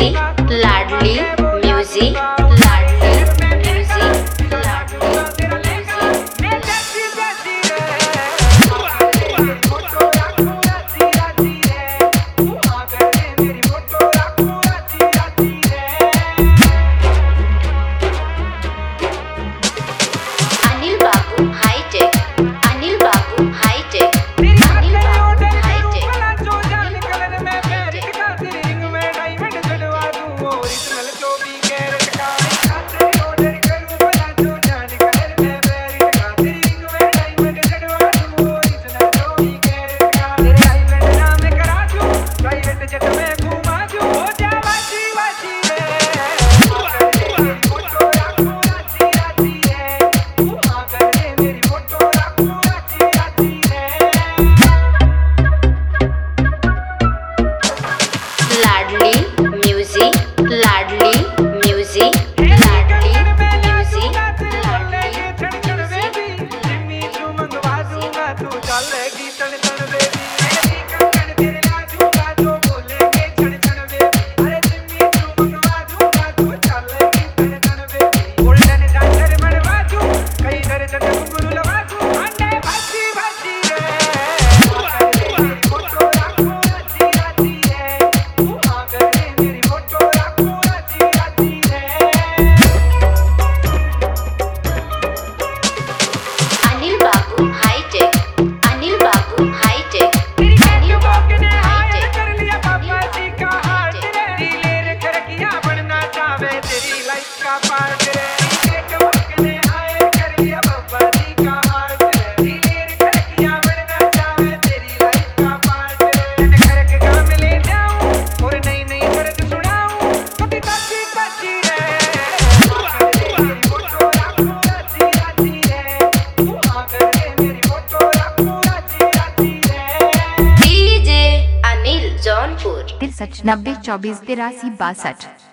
music लाडली music लाडली music लाडली Anil Babu hi tech Anil Babu hi tech Anil Babu hi tech लाडली म्यूजिक लाडली म्यूजिक लाडली music Anil Babu hi tech Anil Babu hi tech Anil Babu hi tech कर लिया पापा जी का हार्ट रे दिलेर खरकिया बनना चाहे तेरी लाइफ का पार्ट रे एक वक्त ने आए कर लिया पापा जी का हार्ट रे दिलेर खरकिया बनना चाहे तेरी लाइफ का पार्ट रे खरक गाम ले जाऊं और नई नई दर्द सुनाऊं कभी ताची ताची रे मेरी फोटो रखूं राती राती रे तू आकर मेरी फोटो रखूं राती राती रे डीजे अनिल जौनपुर 90 24 83 62